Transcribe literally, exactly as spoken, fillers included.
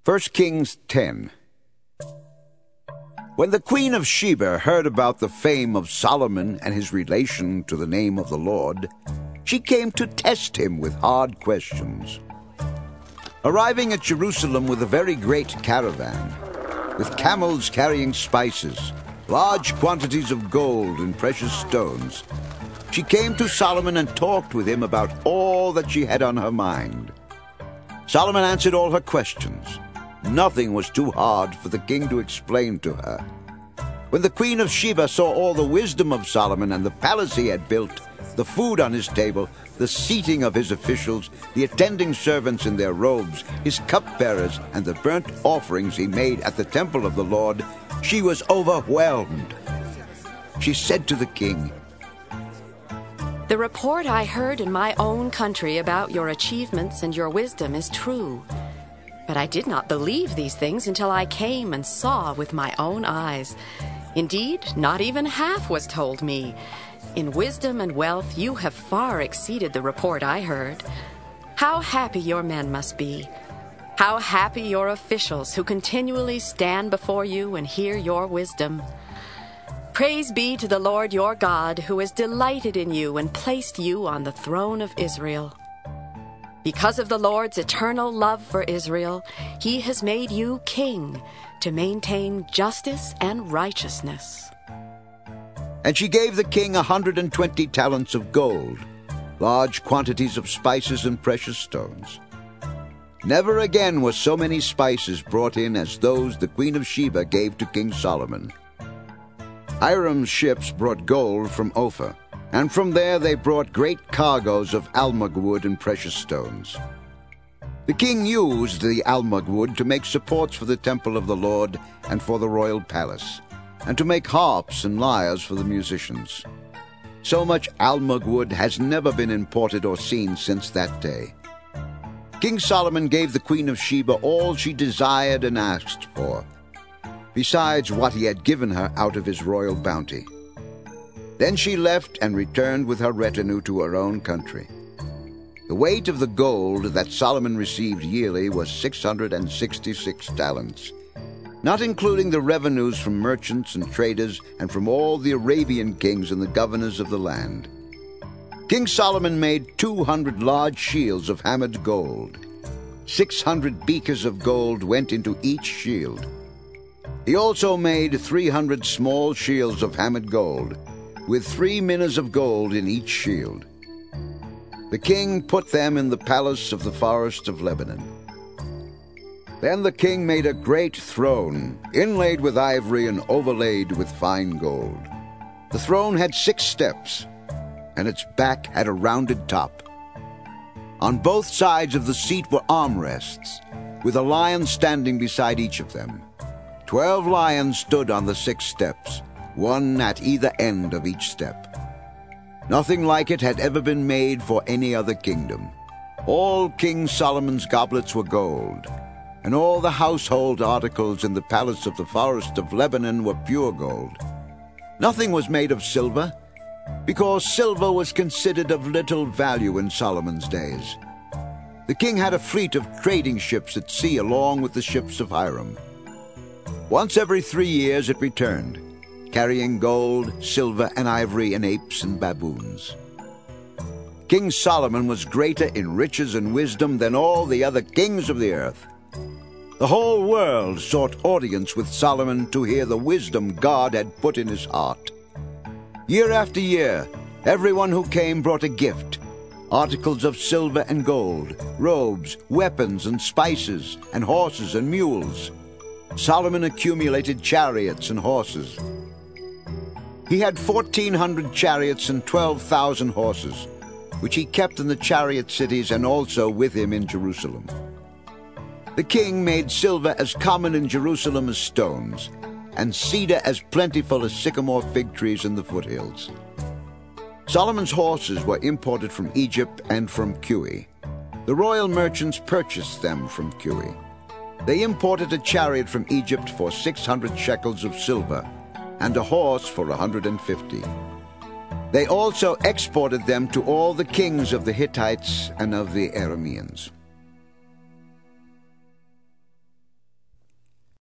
First Kings ten. When the queen of Sheba heard about the fame of Solomon and his relation to the name of the Lord, she came to test him with hard questions. Arriving at Jerusalem with a very great caravan, with camels carrying spices, large quantities of gold and precious stones, she came to Solomon and talked with him about all that she had on her mind. Solomon answered all her questions. Nothing was too hard for the king to explain to her. When the queen of Sheba saw all the wisdom of Solomon and the palace he had built, the food on his table, the seating of his officials, the attending servants in their robes, his cupbearers, and the burnt offerings he made at the temple of the Lord, she was overwhelmed. She said to the king, "The report I heard in my own country about your achievements and your wisdom is true. But I did not believe these things until I came and saw with my own eyes. Indeed, not even half was told me. In wisdom and wealth you have far exceeded the report I heard. How happy your men must be! How happy your officials who continually stand before you and hear your wisdom! Praise be to the Lord your God, who has delighted in you and placed you on the throne of Israel. Because of the Lord's eternal love for Israel, he has made you king to maintain justice and righteousness." And she gave the king a hundred and twenty talents of gold, large quantities of spices and precious stones. Never again were so many spices brought in as those the queen of Sheba gave to King Solomon. Hiram's ships brought gold from Ophir, and from there they brought great cargoes of almug wood and precious stones. The king used the almug wood to make supports for the temple of the Lord and for the royal palace, and to make harps and lyres for the musicians. So much almug wood has never been imported or seen since that day. King Solomon gave the queen of Sheba all she desired and asked for, besides what he had given her out of his royal bounty. Then she left and returned with her retinue to her own country. The weight of the gold that Solomon received yearly was six hundred and sixty-six talents, not including the revenues from merchants and traders and from all the Arabian kings and the governors of the land. King Solomon made two hundred large shields of hammered gold. Six hundred beakers of gold went into each shield. He also made three hundred small shields of hammered gold, with three minas of gold in each shield. The king put them in the palace of the forest of Lebanon. Then the king made a great throne, inlaid with ivory and overlaid with fine gold. The throne had six steps, and its back had a rounded top. On both sides of the seat were armrests, with a lion standing beside each of them. Twelve lions stood on the six steps, one at either end of each step. Nothing like it had ever been made for any other kingdom. All King Solomon's goblets were gold, and all the household articles in the palace of the forest of Lebanon were pure gold. Nothing was made of silver, because silver was considered of little value in Solomon's days. The king had a fleet of trading ships at sea along with the ships of Hiram. Once every three years it returned, carrying gold, silver, and ivory, and apes and baboons. King Solomon was greater in riches and wisdom than all the other kings of the earth. The whole world sought audience with Solomon to hear the wisdom God had put in his heart. Year after year, everyone who came brought a gift, articles of silver and gold, robes, weapons, and spices, and horses and mules. Solomon accumulated chariots and horses. He had fourteen hundred chariots and twelve thousand horses, which he kept in the chariot cities and also with him in Jerusalem. The king made silver as common in Jerusalem as stones, and cedar as plentiful as sycamore fig trees in the foothills. Solomon's horses were imported from Egypt and from Kue. The royal merchants purchased them from Kue. They imported a chariot from Egypt for six hundred shekels of silver, and a horse for a hundred and fifty. They also exported them to all the kings of the Hittites and of the Arameans.